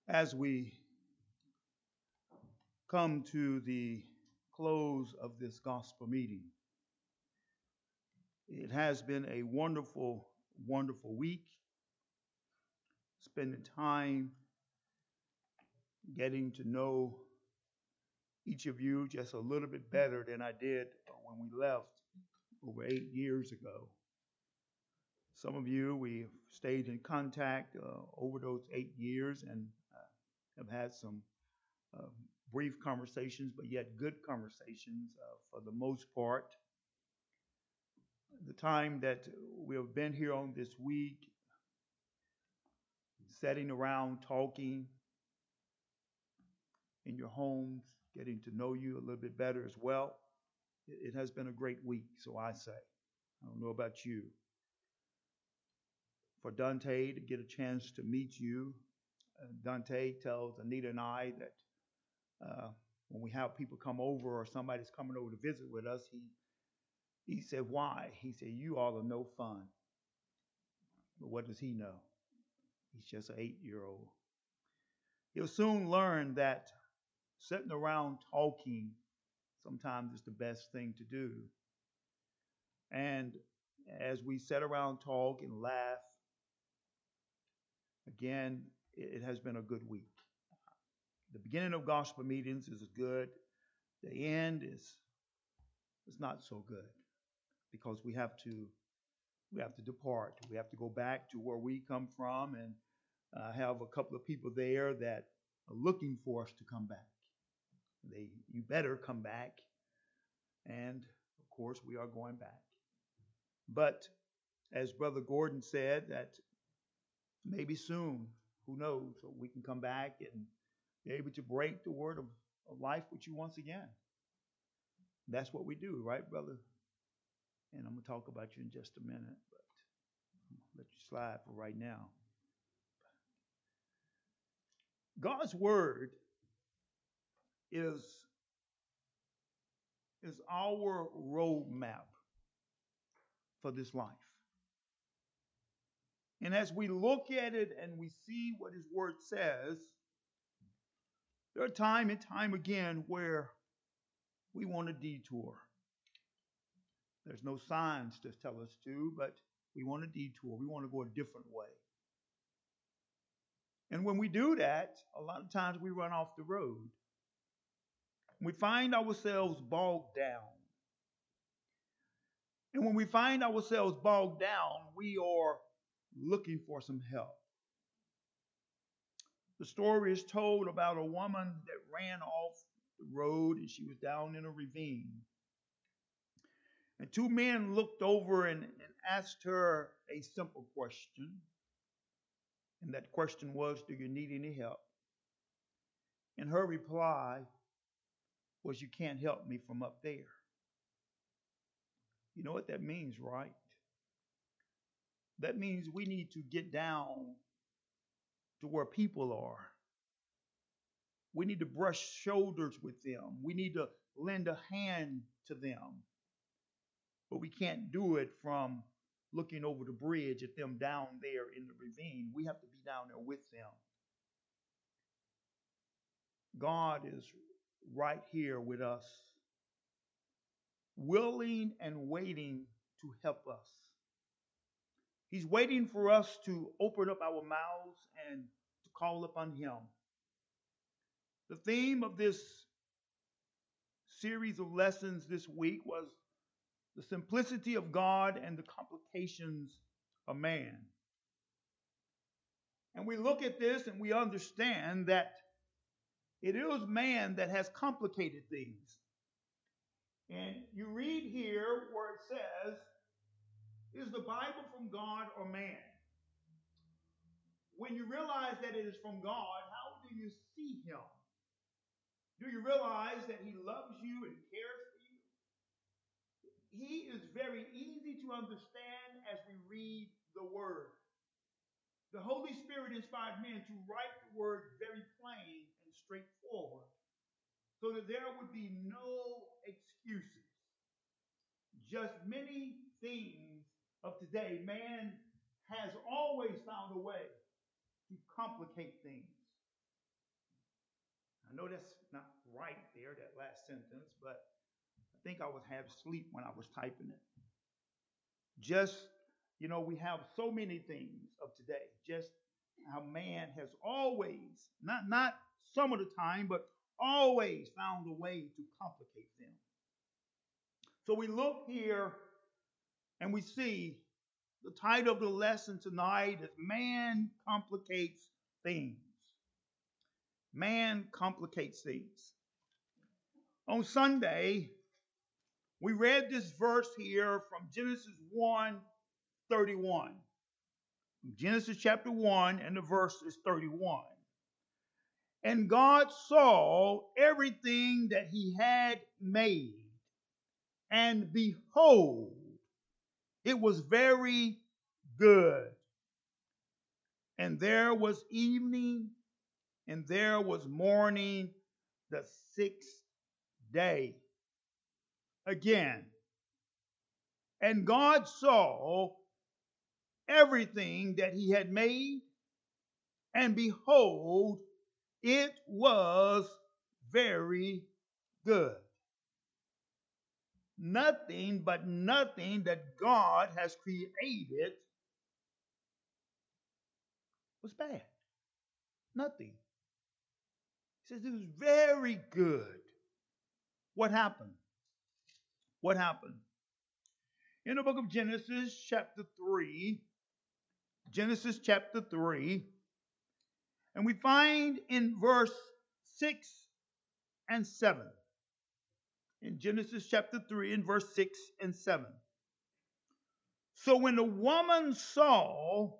As we come to the close of this gospel meeting, it has been a wonderful, wonderful week, spending time getting to know each of you just a little bit better than I did when we left over 8 years ago. Some of you, we've stayed in contact over those 8 years and have had some uh, brief conversations, but yet good conversations for the most part. The time that we have been here on this week, sitting around talking in your homes, getting to know you a little bit better as well, it has been a great week, so I say. I don't know about you. For Dante to get a chance to meet you, Dante tells Anita and I that when we have people come over or somebody's coming over to visit with us, he said, why? He said, you all are no fun. But what does he know? He's just an 8-year-old. He'll soon learn that sitting around talking sometimes is the best thing to do. And as we sit around, talk, and laugh, again, it has been a good week. The beginning of gospel meetings is good. The end is not so good because we have to depart. We have to go back to where we come from and have a couple of people there that are looking for us to come back. You better come back. And of course, we are going back. But as Brother Gordon said, that maybe soon, who knows, so we can come back and be able to break the word of life with you once again. That's what we do, right, brother? And I'm going to talk about you in just a minute, but I'm going to let you slide for right now. God's word is our roadmap for this life. And as we look at it and we see what his word says, there are time and time again where we want a detour. There's no signs to tell us to, but we want a detour. We want to go a different way. And when we do that, a lot of times we run off the road. We find ourselves bogged down. And when we find ourselves bogged down, we are looking for some help. The story is told about a woman that ran off the road and she was down in a ravine. And two men looked over and asked her a simple question. And that question was, do you need any help? And her reply was, you can't help me from up there. You know what that means, right? That means we need to get down to where people are. We need to brush shoulders with them. We need to lend a hand to them. But we can't do it from looking over the bridge at them down there in the ravine. We have to be down there with them. God is right here with us, willing and waiting to help us. He's waiting for us to open up our mouths and to call upon him. The theme of this series of lessons this week was the simplicity of God and the complications of man. And we look at this and we understand that it is man that has complicated things. And you read here where it says, is the Bible from God or man? When you realize that it is from God, how do you see him? Do you realize that he loves you and cares for you? He is very easy to understand as we read the word. The Holy Spirit inspired men to write the word very plain and straightforward so that there would be no excuses. Just many things of today, man has always found a way to complicate things. I know that's not right there, that last sentence, but I think I was half asleep when I was typing it. Just, we have so many things of today. Just how man has always, not some of the time, but always found a way to complicate them. So we look here and we see the title of the lesson tonight is Man Complicates Things. Man complicates things. On Sunday, we read this verse here from Genesis 1:31. Genesis chapter 1, and the verse is 31. And God saw everything that he had made, and behold, it was very good. And there was evening, and there was morning, the sixth day. Again, and God saw everything that he had made, and behold, it was very good. Nothing that God has created was bad. Nothing. He says it was very good. What happened? What happened? In the book of Genesis, chapter 3, and we find in verse 6 and 7. In Genesis chapter 3, in verse 6 and 7. So when the woman saw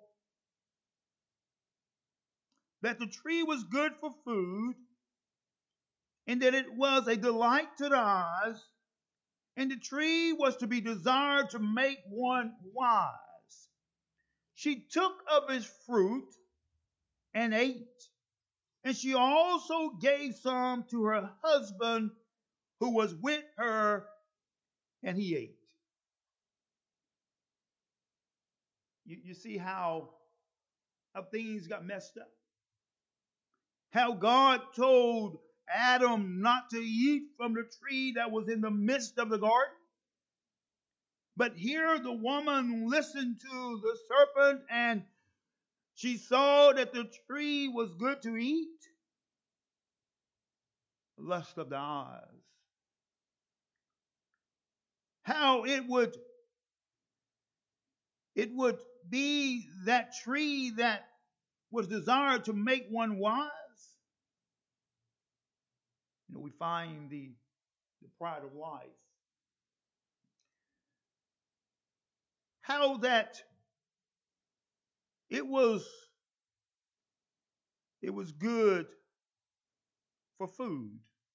that the tree was good for food, and that it was a delight to the eyes, and the tree was to be desired to make one wise, she took of its fruit and ate. And she also gave some to her husband who was with her, and he ate. You see how things got messed up? How God told Adam not to eat from the tree that was in the midst of the garden. But here the woman listened to the serpent, and she saw that the tree was good to eat. Lust of the eyes. How it would be that tree that was desired to make one wise. We find the pride of life. How that it was good for food.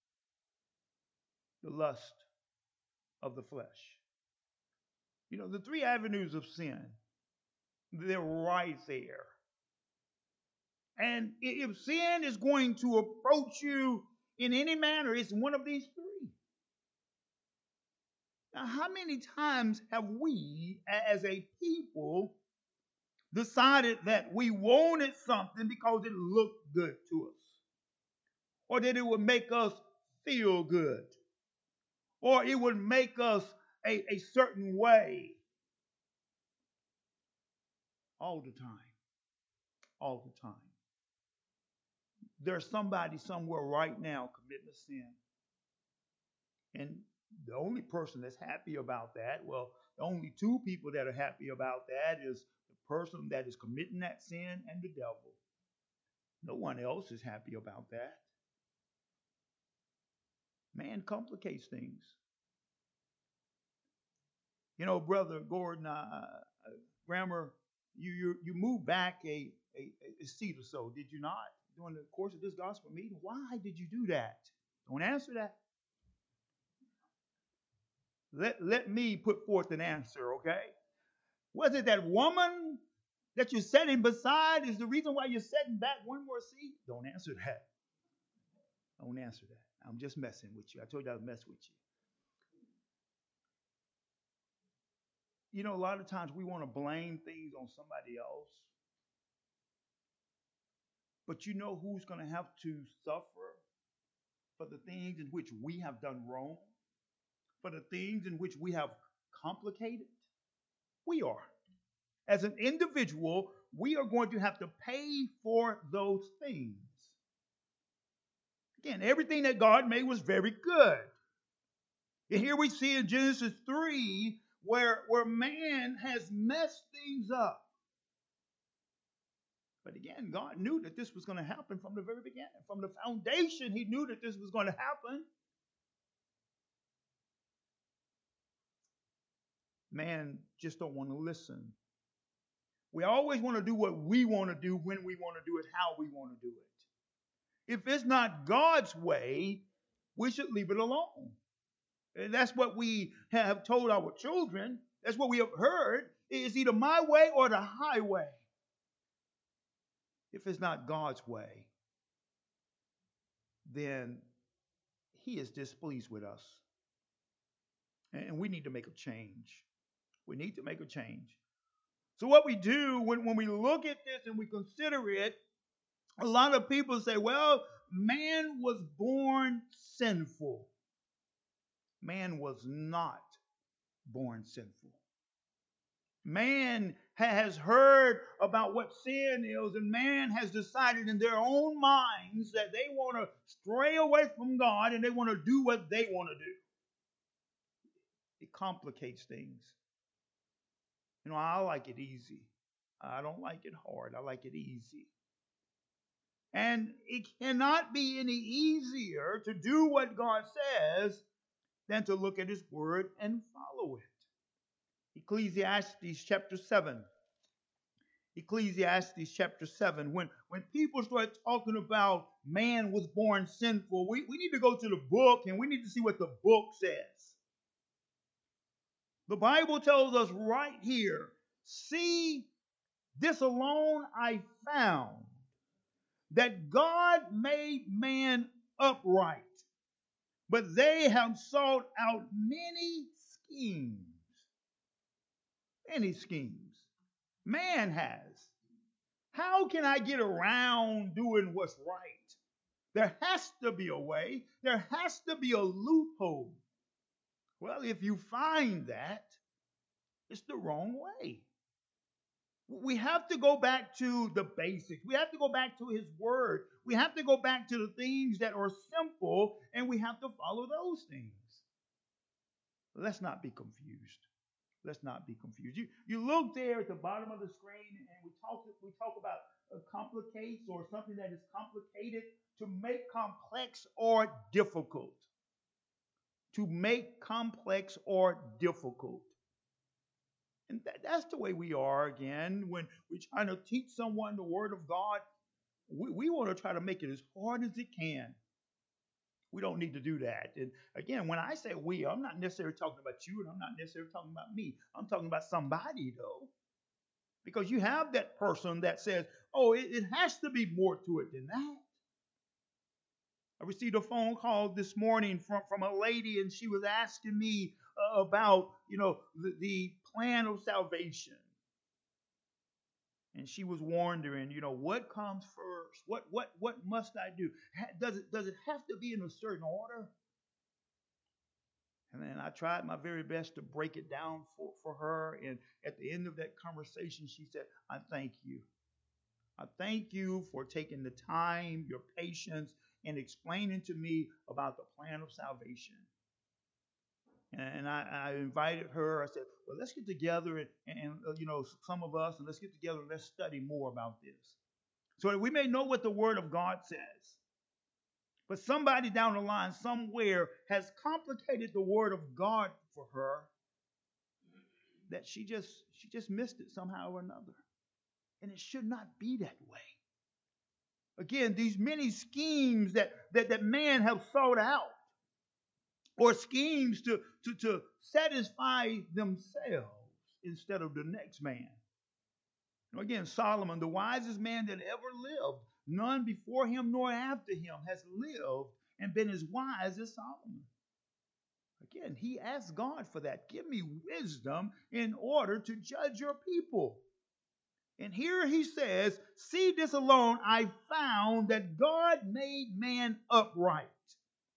The lust of the flesh. The three avenues of sin, they're right there. And if sin is going to approach you in any manner, it's one of these three. Now, how many times have we, as a people, decided that we wanted something because it looked good to us, or that it would make us feel good, or it would make us a certain way? All the time. All the time. There's somebody somewhere right now committing a sin. And the only person that's happy about that, well, the only two people that are happy about that is the person that is committing that sin and the devil. No one else is happy about that. Man complicates things. Brother Gordon, Grammar, you moved back a seat or so, did you not? During the course of this gospel meeting. Why did you do that? Don't answer that. Let me put forth an answer, okay? Was it that woman that you're sitting beside is the reason why you're sitting back one more seat? Don't answer that. Don't answer that. I'm just messing with you. I told you I'd mess with you. A lot of times we want to blame things on somebody else. But you know who's going to have to suffer for the things in which we have done wrong, for the things in which we have complicated? We are. As an individual, we are going to have to pay for those things. Again, everything that God made was very good. And here we see in Genesis 3 where man has messed things up. But again, God knew that this was going to happen from the very beginning. From the foundation, he knew that this was going to happen. Man just don't want to listen. We always want to do what we want to do, when we want to do it, how we want to do it. If it's not God's way, we should leave it alone. And that's what we have told our children. That's what we have heard. It's either my way or the highway. If it's not God's way, then he is displeased with us. And we need to make a change. We need to make a change. So what we do when we look at this and we consider it, a lot of people say, well, man was born sinful. Man was not born sinful. Man has heard about what sin is, and man has decided in their own minds that they want to stray away from God and they want to do what they want to do. It complicates things. You know, I like it easy. I don't like it hard. I like it easy. And it cannot be any easier to do what God says than to look at his word and follow it. Ecclesiastes chapter 7. Ecclesiastes chapter 7. When people start talking about man was born sinful, we need to go to the book and we need to see what the book says. The Bible tells us right here, see, this alone I found, that God made man upright, but they have sought out many schemes. Many schemes. Man has. How can I get around doing what's right? There has to be a way. There has to be a loophole. Well, if you find that, it's the wrong way. We have to go back to the basics. We have to go back to his word. We have to go back to the things that are simple, and we have to follow those things. Let's not be confused. Let's not be confused. You look there at the bottom of the screen, and we talk about complicates or something that is complicated, to make complex or difficult. To make complex or difficult. And that's the way we are again. When we're trying to teach someone the word of God, we want to try to make it as hard as it can. We don't need to do that. And again, when I say we, I'm not necessarily talking about you, and I'm not necessarily talking about me. I'm talking about somebody, though. Because you have that person that says, oh, it has to be more to it than that. I received a phone call this morning from a lady, and she was asking me about, the plan of salvation. And she was wondering, what comes first? What must I do? Does it have to be in a certain order? And then I tried my very best to break it down for her. And at the end of that conversation, she said, I thank you. I thank you for taking the time, your patience, and explaining to me about the plan of salvation. And I invited her. I said, well, let's get together and some of us, and let's get together and let's study more about this. So that we may know what the Word of God says. But somebody down the line somewhere has complicated the Word of God for her, that she just missed it somehow or another. And it should not be that way. Again, these many schemes that man have sought out, or schemes to satisfy themselves instead of the next man. Again, Solomon, the wisest man that ever lived, none before him nor after him has lived and been as wise as Solomon. Again, he asked God for that. Give me wisdom in order to judge your people. And here he says, see, this alone I found, that God made man upright.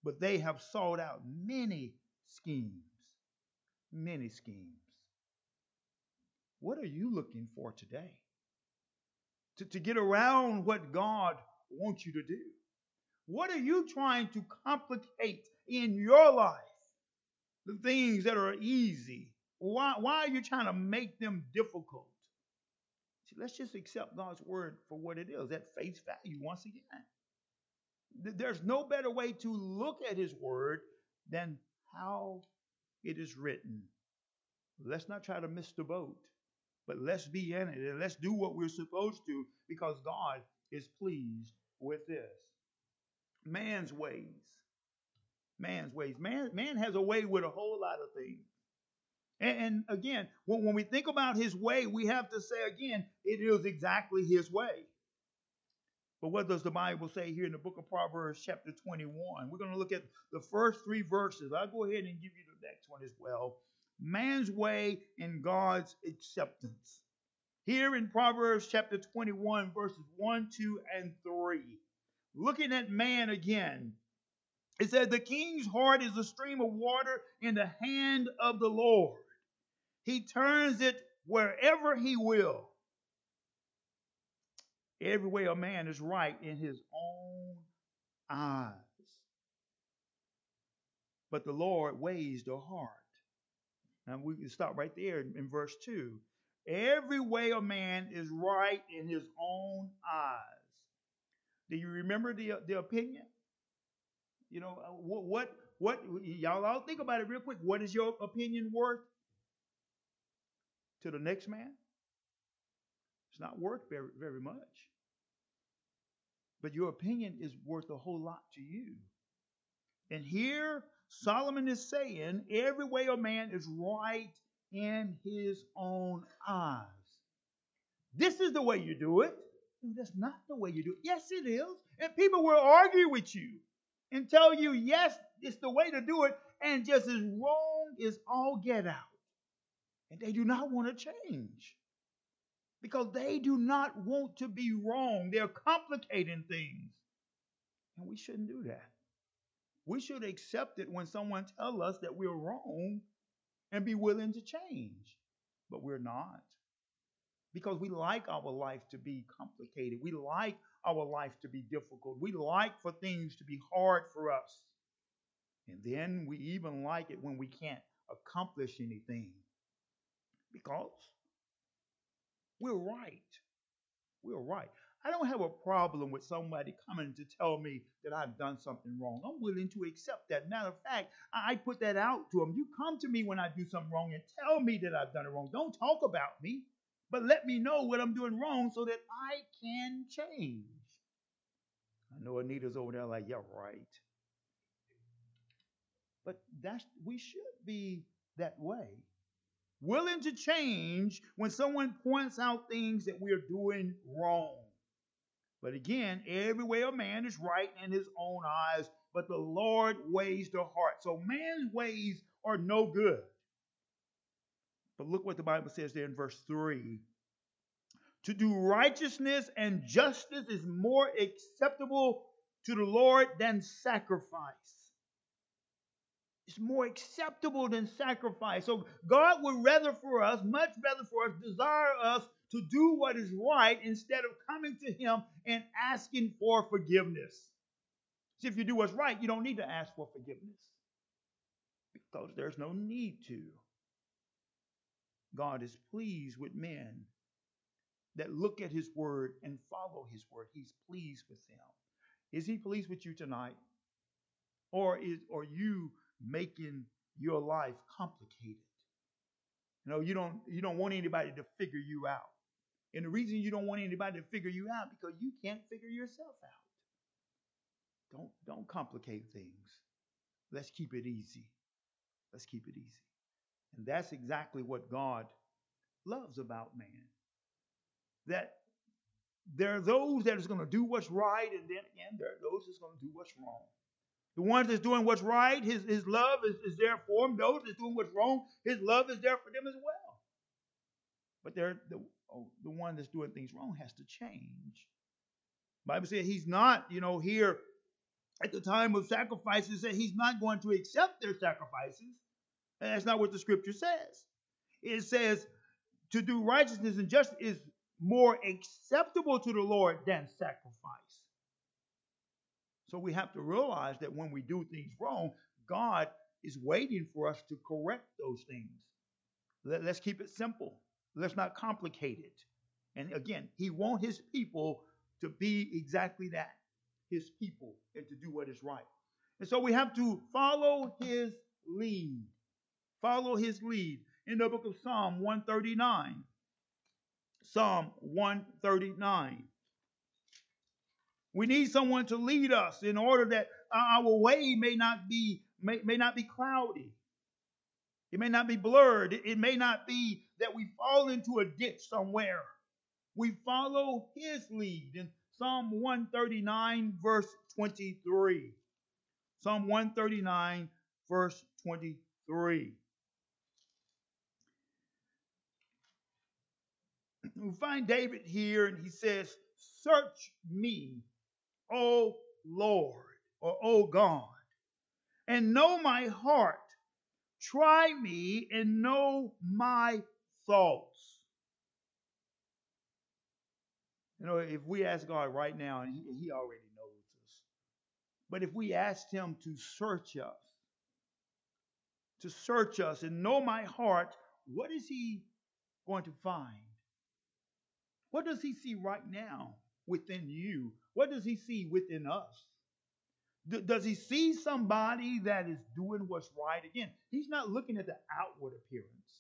but they have sought out many schemes. Many schemes. What are you looking for today? To get around what God wants you to do? What are you trying to complicate in your life? The things that are easy. Why are you trying to make them difficult? See, let's just accept God's word for what it is, at face value once again. There's no better way to look at his word than how it is written. Let's not try to miss the boat, but let's be in it and let's do what we're supposed to, because God is pleased with this. Man's ways. Man's ways. Man has a way with a whole lot of things. And again, when we think about his way, we have to say again, it is exactly his way. But what does the Bible say here in the book of Proverbs chapter 21? We're going to look at the first 3 verses. I'll go ahead and give you the next one as well. Man's way and God's acceptance. Here in Proverbs chapter 21, verses 1, 2, and 3. Looking at man again, it says, the king's heart is a stream of water in the hand of the Lord. He turns it wherever he will. Every way a man is right in his own eyes, but the Lord weighs the heart. Now we can stop right there in verse 2. Every way a man is right in his own eyes. Do you remember the opinion? You know, what y'all all think about it real quick. What is your opinion worth to the next man? It's not worth very, very much. But your opinion is worth a whole lot to you. And here Solomon is saying every way a man is right in his own eyes. This is the way you do it. No, that's not the way you do it. Yes, it is. And people will argue with you and tell you, yes, it's the way to do it, and just as wrong as all get out. And they do not want to change because they do not want to be wrong. They're complicating things. And we shouldn't do that. We should accept it when someone tells us that we're wrong and be willing to change. But we're not. Because we like our life to be complicated. We like our life to be difficult. We like for things to be hard for us. And then we even like it when we can't accomplish anything. Because we're right. We're right. I don't have a problem with somebody coming to tell me that I've done something wrong. I'm willing to accept that. Matter of fact, I put that out to them. You come to me when I do something wrong and tell me that I've done it wrong. Don't talk about me, but let me know what I'm doing wrong so that I can change. I know Anita's over there like, yeah, right. But we should be that way. Willing to change when someone points out things that we're doing wrong. But again, every way a man is right in his own eyes, but the Lord weighs the heart. So man's ways are no good. But look what the Bible says there in verse 3. To do righteousness and justice is more acceptable to the Lord than sacrifice. It's more acceptable than sacrifice. So God would rather for us, much rather for us, desire us to do what is right instead of coming to him and asking for forgiveness. See, if you do what's right, you don't need to ask for forgiveness because there's no need to. God is pleased with men that look at his word and follow his word. He's pleased with them. Is he pleased with you tonight? Or are you making your life complicated? You know, you don't want anybody to figure you out. And the reason you don't want anybody to figure you out because you can't figure yourself out. Don't complicate things. Let's keep it easy. Let's keep it easy. And that's exactly what God loves about man. That there are those that is going to do what's right, and then again, there are those that's going to do what's wrong. The ones that's doing what's right, his love is there for them. Those that's doing what's wrong, his love is there for them as well. But the one that's doing things wrong has to change. The Bible says he's not, here at the time of sacrifices that he's not going to accept their sacrifices. And that's not what the scripture says. It says to do righteousness and justice is more acceptable to the Lord than sacrifice. So we have to realize that when we do things wrong, God is waiting for us to correct those things. Let's keep it simple. Let's not complicate it. And again, he wants his people to be exactly that, his people, and to do what is right. And so we have to follow his lead. Follow his lead. In the book of Psalm 139. Psalm 139. We need someone to lead us in order that our way may not be cloudy. It may not be blurred. It may not be that we fall into a ditch somewhere. We follow his lead in Psalm 139, verse 23. Psalm 139, verse 23. We find David here, and he says, "Search me, O Lord," or "O God, and know my heart. Try me and know my thoughts." You know, if we ask God right now, and he already knows us, but if we asked him to search us and know my heart, what is he going to find? What does he see right now within you? What does he see within us? Does he see somebody that is doing what's right? Again, he's not looking at the outward appearance.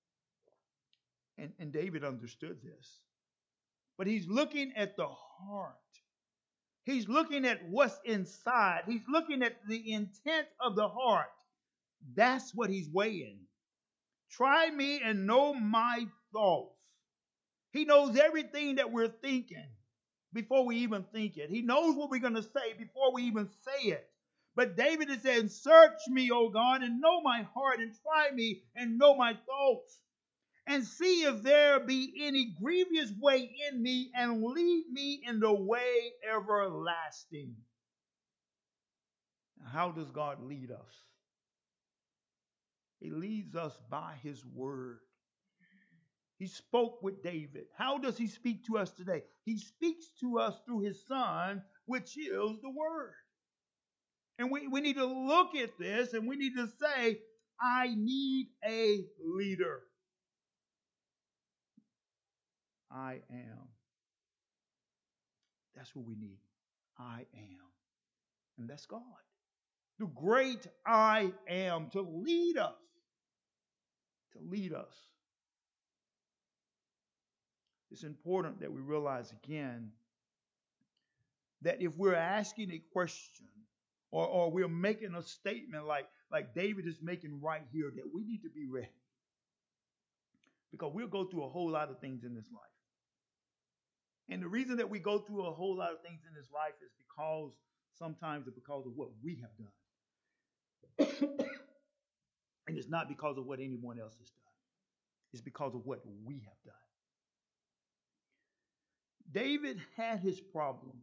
And David understood this. But he's looking at the heart. He's looking at what's inside. He's looking at the intent of the heart. That's what he's weighing. Try me and know my thoughts. He knows everything that we're thinking before we even think it. He knows what we're going to say before we even say it. But David is saying, "Search me, O God, and know my heart, and try me and know my thoughts, and see if there be any grievous way in me, and lead me in the way everlasting." How does God lead us? He leads us by his word. He spoke with David. How does he speak to us today? He speaks to us through his son, which is the word. And we need to look at this and we need to say, I need a leader. I am. That's what we need. I am. And that's God. The great I am to lead us. To lead us. It's important that we realize again that if we're asking a question or we're making a statement like David is making right here, that we need to be ready. Because we'll go through a whole lot of things in this life. And the reason that we go through a whole lot of things in this life is sometimes it's because of what we have done. And it's not because of what anyone else has done. It's because of what we have done. David had his problems.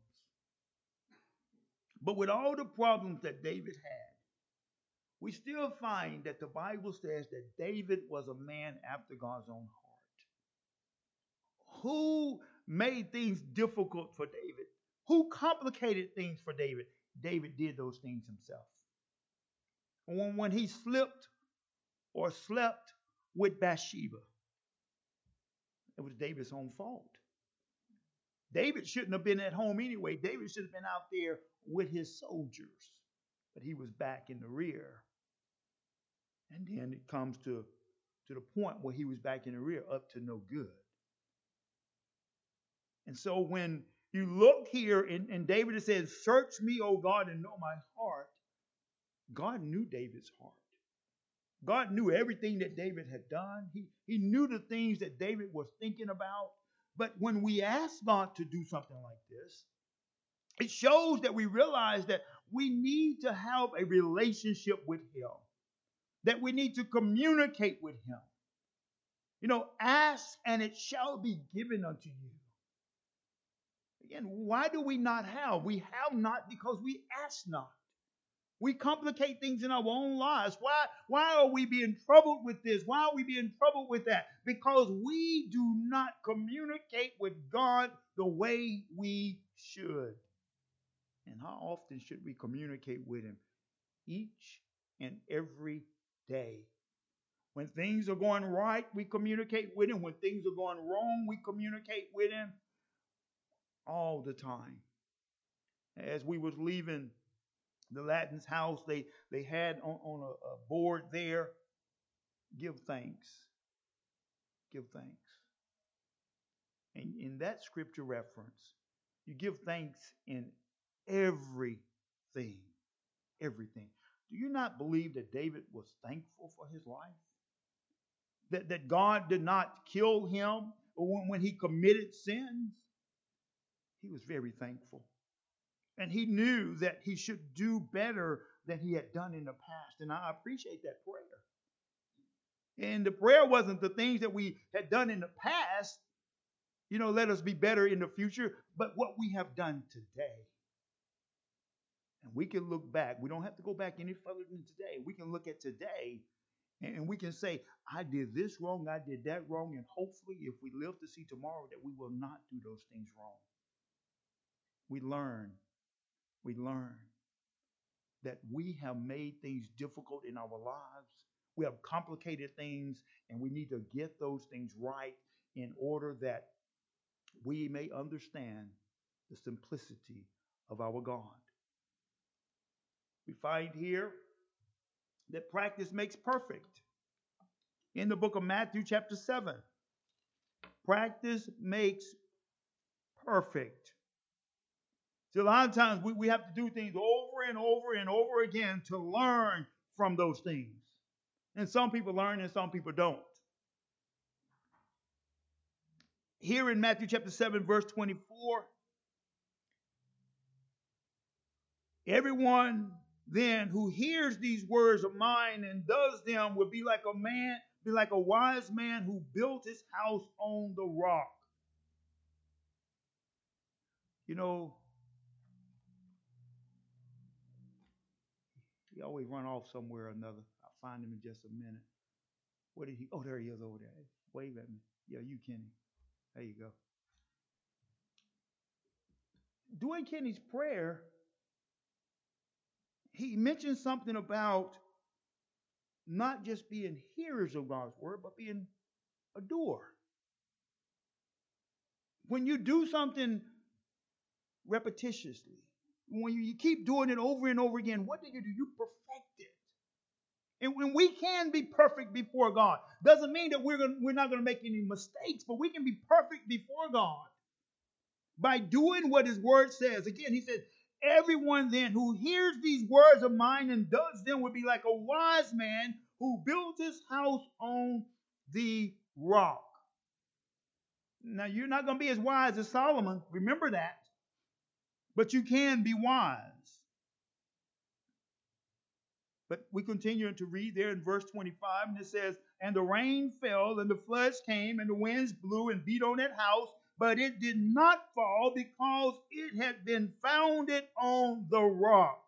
But with all the problems that David had, we still find that the Bible says that David was a man after God's own heart. Who made things difficult for David? Who complicated things for David? David did those things himself. When he slipped or slept with Bathsheba, it was David's own fault. David shouldn't have been at home anyway. David should have been out there with his soldiers. But he was back in the rear. And then it comes to the point where he was back in the rear, up to no good. And so when you look here, and David it says, "Search me, O God, and know my heart." God knew David's heart. God knew everything that David had done. He knew the things that David was thinking about. But when we ask God to do something like this, it shows that we realize that we need to have a relationship with him, that we need to communicate with him. You know, ask and it shall be given unto you. Again, why do we not have? We have not because we ask not. We complicate things in our own lives. Why are we being troubled with this? Why are we being troubled with that? Because we do not communicate with God the way we should. And how often should we communicate with Him? Each and every day. When things are going right, we communicate with Him. When things are going wrong, we communicate with Him all the time. As we was leaving the Latin's house, they had on a board there, give thanks. Give thanks. And in that scripture reference, you give thanks in everything. Everything. Do you not believe that David was thankful for his life? That God did not kill him when he committed sins? He was very thankful. And he knew that he should do better than he had done in the past. And I appreciate that prayer. And the prayer wasn't the things that we had done in the past, let us be better in the future, but what we have done today. And we can look back. We don't have to go back any further than today. We can look at today and we can say, I did this wrong, I did that wrong, and hopefully if we live to see tomorrow that we will not do those things wrong. We learn that we have made things difficult in our lives. We have complicated things, and we need to get those things right in order that we may understand the simplicity of our God. We find here that practice makes perfect. In the book of Matthew chapter 7, practice makes perfect. See, a lot of times we have to do things over and over and over again to learn from those things. And some people learn and some people don't. Here in Matthew chapter 7, verse 24, everyone then who hears these words of mine and does them will be like a wise man who built his house on the rock. He always run off somewhere or another. I'll find him in just a minute. Where did he? Oh, there he is over there. Wave at me. Yeah, you, Kenny. There you go. During Kenny's prayer, he mentioned something about not just being hearers of God's word, but being a doer. When you do something repetitiously, when you keep doing it over and over again, what do? You perfect it. And when we can be perfect before God, doesn't mean that we're not going to make any mistakes, but we can be perfect before God by doing what His word says. Again, He said, everyone then who hears these words of mine and does them will be like a wise man who built his house on the rock. Now, you're not going to be as wise as Solomon. Remember that. But you can be wise. But we continue to read there in verse 25, and it says, and the rain fell, and the floods came, and the winds blew and beat on that house, but it did not fall because it had been founded on the rock.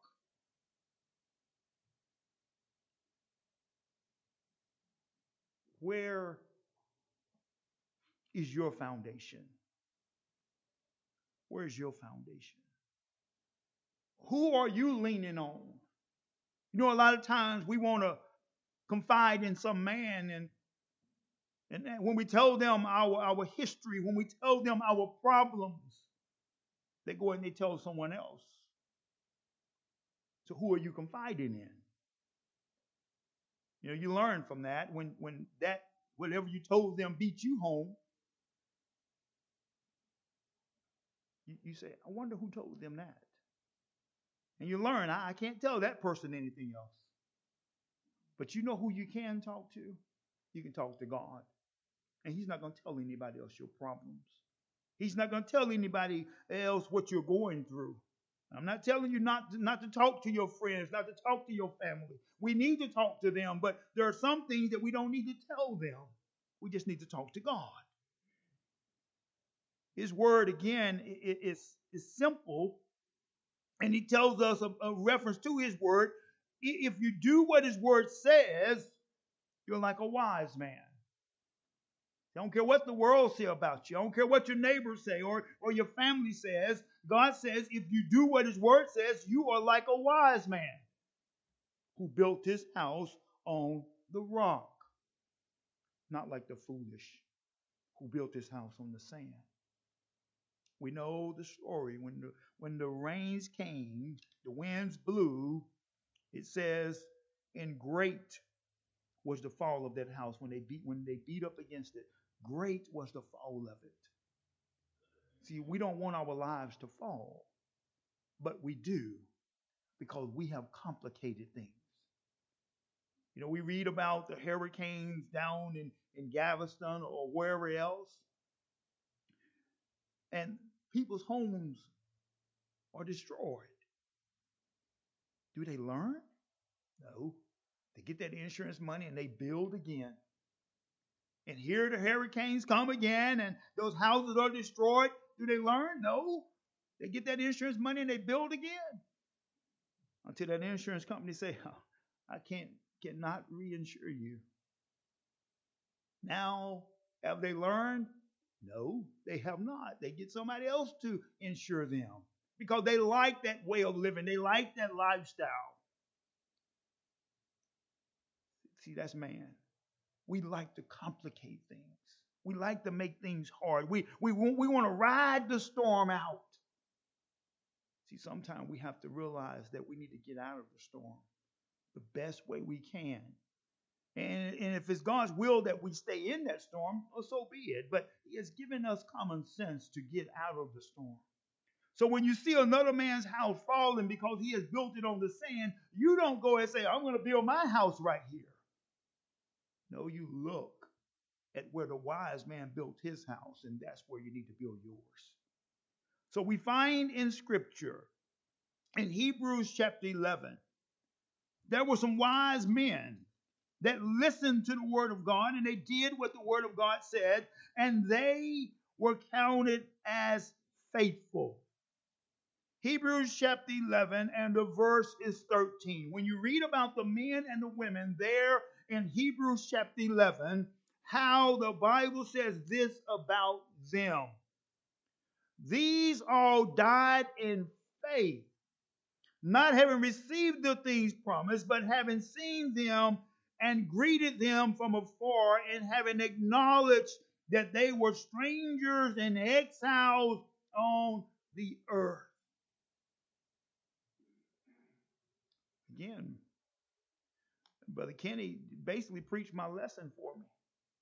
Where is your foundation? Where is your foundation? Who are you leaning on? A lot of times we want to confide in some man, and when we tell them our history, when we tell them our problems, they go and they tell someone else. So who are you confiding in? You learn from that when that whatever you told them beat you home. You say, I wonder who told them that. And you learn, I can't tell that person anything else. But you know who you can talk to? You can talk to God. And He's not going to tell anybody else your problems. He's not going to tell anybody else what you're going through. I'm not telling you not to talk to your friends, not to talk to your family. We need to talk to them, but there are some things that we don't need to tell them. We just need to talk to God. His word, again, is simple, and he tells us a reference to his word. If you do what his word says, you're like a wise man. I don't care what the world say about you. I don't care what your neighbors say or your family says. God says if you do what his word says, you are like a wise man who built his house on the rock. Not like the foolish who built his house on the sand. We know the story. When the rains came, the winds blew, it says, and great was the fall of that house when they beat up against it. Great was the fall of it. See, we don't want our lives to fall, but we do because we have complicated things. You know, we read about the hurricanes down in Galveston or wherever else, and people's homes are destroyed. Do they learn? No. They get that insurance money and they build again. And here the hurricanes come again and those houses are destroyed. Do they learn? No. They get that insurance money and they build again. Until that insurance company say, oh, I cannot reinsure you. Now, have they learned? No, they have not. They get somebody else to insure them because they like that way of living. They like that lifestyle. See, that's man. We like to complicate things. We like to make things hard. We want to ride the storm out. See, sometimes we have to realize that we need to get out of the storm the best way we can. And if it's God's will that we stay in that storm, well, so be it. But he has given us common sense to get out of the storm. So when you see another man's house falling because he has built it on the sand, you don't go and say, I'm going to build my house right here. No, you look at where the wise man built his house, and that's where you need to build yours. So we find in Scripture, in Hebrews chapter 11, there were some wise men that listened to the word of God, and they did what the word of God said, and they were counted as faithful. Hebrews chapter 11, and the verse is 13. When you read about the men and the women there in Hebrews chapter 11, how the Bible says this about them. These all died in faith, not having received the things promised, but having seen them and greeted them from afar, and having acknowledged that they were strangers and exiles on the earth. Again, Brother Kenny basically preached my lesson for me.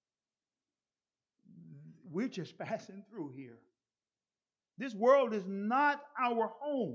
We're just passing through here. This world is not our home.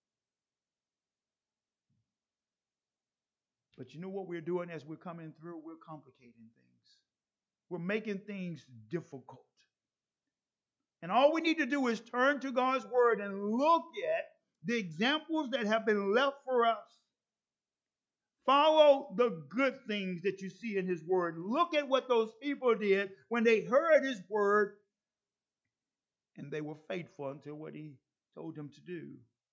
But you know what we're doing as we're coming through? We're complicating things. We're making things difficult. And all we need to do is turn to God's word and look at the examples that have been left for us. Follow the good things that you see in his word. Look at what those people did when they heard his word and they were faithful until what he told them to do.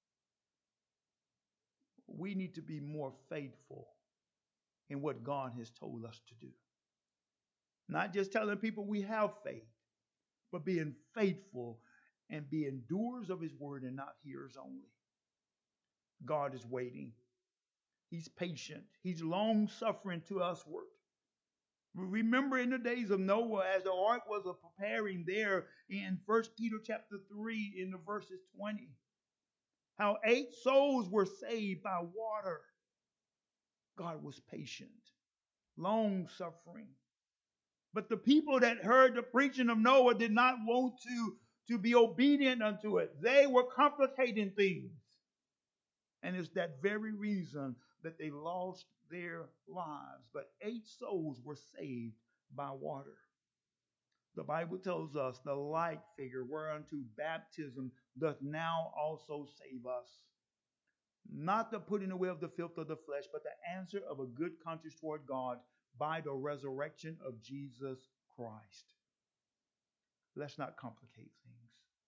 We need to be more faithful in what God has told us to do. Not just telling people we have faith, but being faithful and being doers of his word and not hearers only. God is waiting. He's patient. He's long-suffering to usward. Remember in the days of Noah, as the ark was preparing there in 1 Peter chapter 3 in the verses 20, how 8 souls were saved by water. God was patient, long-suffering. But the people that heard the preaching of Noah did not want to be obedient unto it. They were complicating things. And it's that very reason that they lost their lives. But 8 souls were saved by water. The Bible tells us the like figure whereunto baptism doth now also save us. Not the putting away of the filth of the flesh, but the answer of a good conscience toward God by the resurrection of Jesus Christ. Let's not complicate things.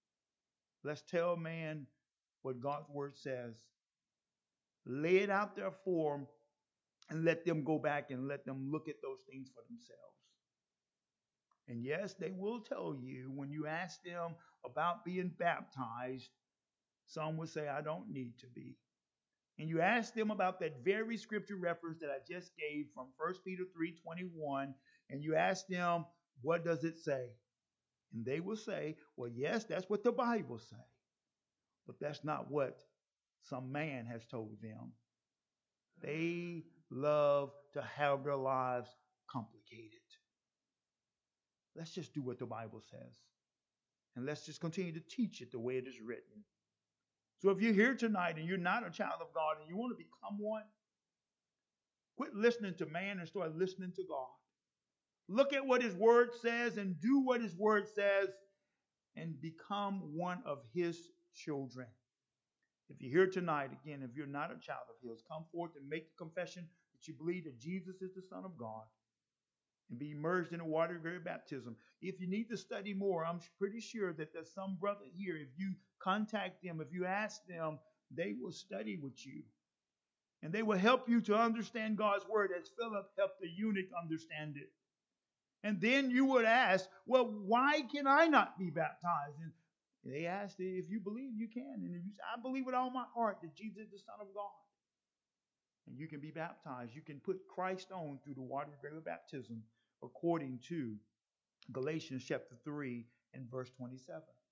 Let's tell man what God's word says. Lay it out there for them and let them go back and let them look at those things for themselves. And yes, they will tell you when you ask them about being baptized, some will say, I don't need to be. And you ask them about that very scripture reference that I just gave from 1 Peter 3:21, and you ask them, what does it say? And they will say, well, yes, that's what the Bible says. But that's not what some man has told them. They love to have their lives complicated. Let's just do what the Bible says. And let's just continue to teach it the way it is written. So if you're here tonight and you're not a child of God and you want to become one, quit listening to man and start listening to God. Look at what his word says and do what his word says and become one of his children. If you're here tonight, again, if you're not a child of his, come forth and make the confession that you believe that Jesus is the Son of God and be immersed in the water of very baptism. If you need to study more, I'm pretty sure that there's some brother here. If you contact them, if you ask them, they will study with you. And they will help you to understand God's word as Philip helped the eunuch understand it. And then you would ask, well, why can I not be baptized? And they asked, if you believe, you can. And if you say, I believe with all my heart that Jesus is the Son of God. And you can be baptized. You can put Christ on through the water of greater baptism according to Galatians chapter 3 and verse 27.